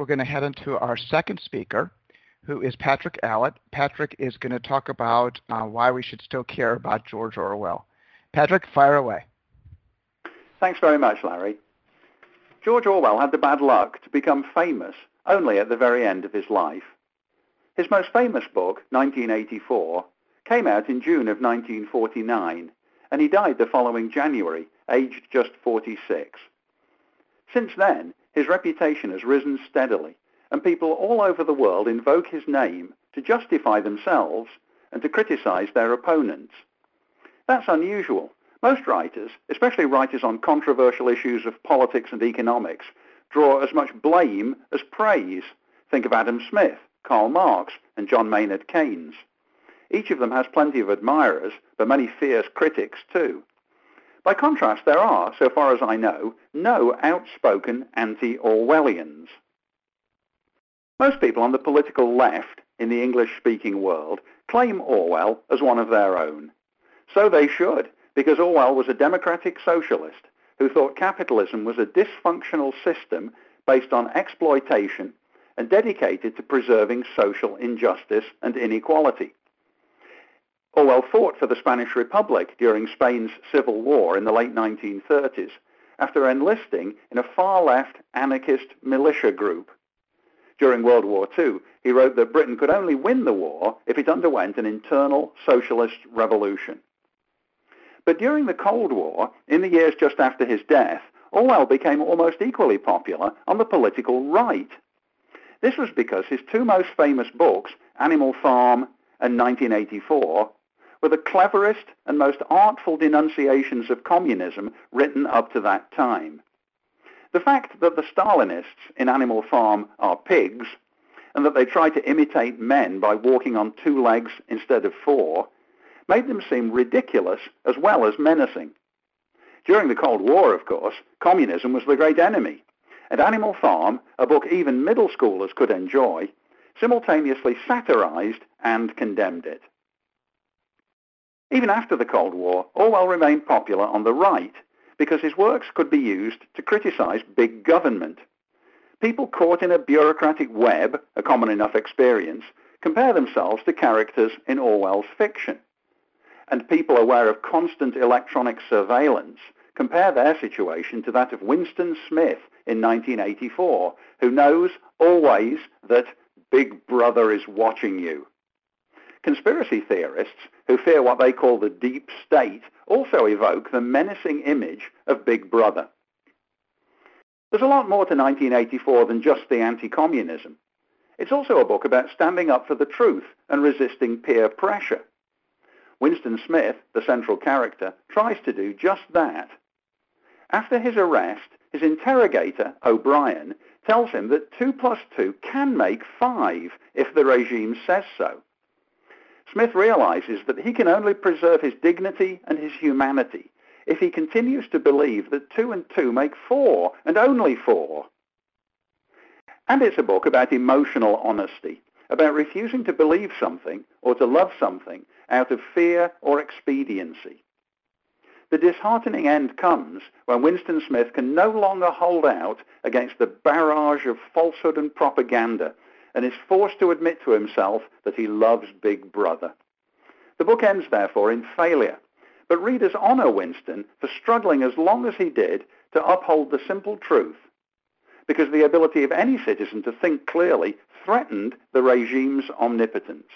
we're going to head into our second speaker, who is Patrick Allett. Patrick is going to talk about why we should still care about George Orwell. Patrick, fire away. Thanks very much, Larry. George Orwell had the bad luck to become famous only at the very end of his life. His most famous book, 1984, came out in June of 1949, and he died the following January, aged just 46. Since then, his reputation has risen steadily, and people all over the world invoke his name to justify themselves and to criticize their opponents. That's unusual. Most writers, especially writers on controversial issues of politics and economics, draw as much blame as praise. Think of Adam Smith, Karl Marx, and John Maynard Keynes. Each of them has plenty of admirers, but many fierce critics too. By contrast, there are, so far as I know, no outspoken anti-Orwellians. Most people on the political left in the English-speaking world claim Orwell as one of their own. So they should, because Orwell was a democratic socialist who thought capitalism was a dysfunctional system based on exploitation and dedicated to preserving social injustice and inequality. Orwell fought for the Spanish Republic during Spain's Civil War in the late 1930s after enlisting in a far-left anarchist militia group. During World War II, he wrote that Britain could only win the war if it underwent an internal socialist revolution. But during the Cold War, in the years just after his death, Orwell became almost equally popular on the political right. This was because his two most famous books, Animal Farm and 1984, were the cleverest and most artful denunciations of communism written up to that time. The fact that the Stalinists in Animal Farm are pigs, and that they try to imitate men by walking on two legs instead of four, made them seem ridiculous as well as menacing. During the Cold War, of course, communism was the great enemy, and Animal Farm, a book even middle schoolers could enjoy, simultaneously satirized and condemned it. Even after the Cold War, Orwell remained popular on the right because his works could be used to criticize big government. People caught in a bureaucratic web, a common enough experience, compare themselves to characters in Orwell's fiction. And people aware of constant electronic surveillance compare their situation to that of Winston Smith in 1984, who knows always that Big Brother is watching you. Conspiracy theorists, who fear what they call the deep state, also evoke the menacing image of Big Brother. There's a lot more to 1984 than just the anti-communism. It's also a book about standing up for the truth and resisting peer pressure. Winston Smith, the central character, tries to do just that. After his arrest, his interrogator, O'Brien, tells him that 2 plus 2 can make 5 if the regime says so. Smith realizes that he can only preserve his dignity and his humanity if he continues to believe that 2 and 2 make 4, and only 4. And it's a book about emotional honesty, about refusing to believe something or to love something out of fear or expediency. The disheartening end comes when Winston Smith can no longer hold out against the barrage of falsehood and propaganda and is forced to admit to himself that he loves Big Brother. The book ends, therefore, in failure, but readers honor Winston for struggling as long as he did to uphold the simple truth, because the ability of any citizen to think clearly threatened the regime's omnipotence.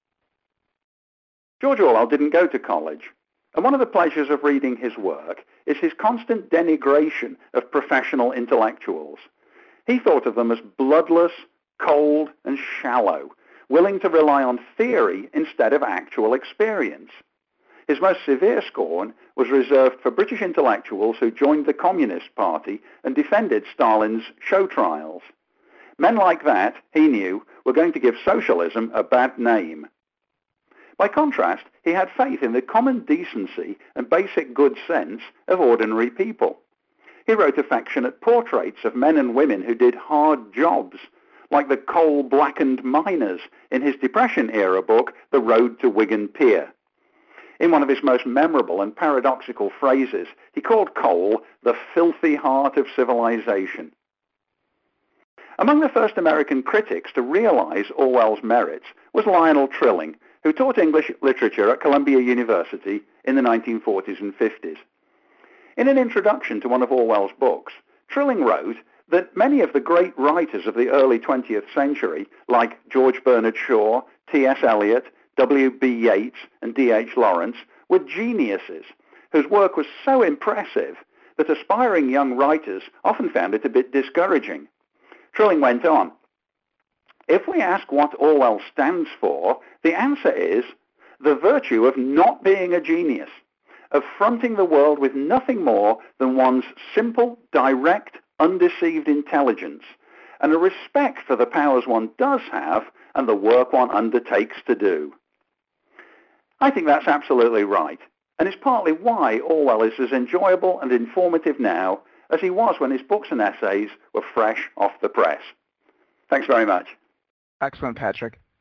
George Orwell didn't go to college, and one of the pleasures of reading his work is his constant denigration of professional intellectuals. He thought of them as bloodless, cold, and shallow, willing to rely on theory instead of actual experience. His most severe scorn was reserved for British intellectuals who joined the Communist Party and defended Stalin's show trials. Men like that, he knew, were going to give socialism a bad name. By contrast, he had faith in the common decency and basic good sense of ordinary people. He wrote affectionate portraits of men and women who did hard jobs, like the coal-blackened miners in his Depression-era book, The Road to Wigan Pier. In one of his most memorable and paradoxical phrases, he called coal the filthy heart of civilization. Among the first American critics to realize Orwell's merits was Lionel Trilling, who taught English literature at Columbia University in the 1940s and 50s. In an introduction to one of Orwell's books, Trilling wrote that many of the great writers of the early 20th century, like George Bernard Shaw, T.S. Eliot, W.B. Yeats, and D.H. Lawrence, were geniuses whose work was so impressive that aspiring young writers often found it a bit discouraging. Trilling went on, "If we ask what Orwell stands for, the answer is the virtue of not being a genius, of fronting the world with nothing more than one's simple, direct, undeceived intelligence, and a respect for the powers one does have and the work one undertakes to do." I think that's absolutely right, and it's partly why Orwell is as enjoyable and informative now as he was when his books and essays were fresh off the press. Thanks very much. Excellent, Patrick.